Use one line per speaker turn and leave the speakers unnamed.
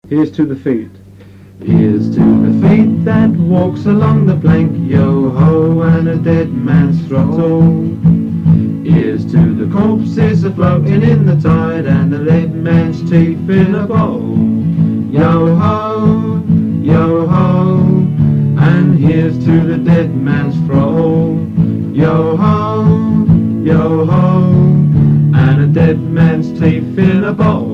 Here's to the feet.
Here's to the feet that walks along the plank, yo-ho, and a dead man's throttle. Here's to the corpses a-floating in the tide, and the dead man's teeth in a bowl. Yo-ho, yo-ho, and here's to the dead man's throttle. Yo-ho, yo-ho, and a dead man's teeth in a bowl.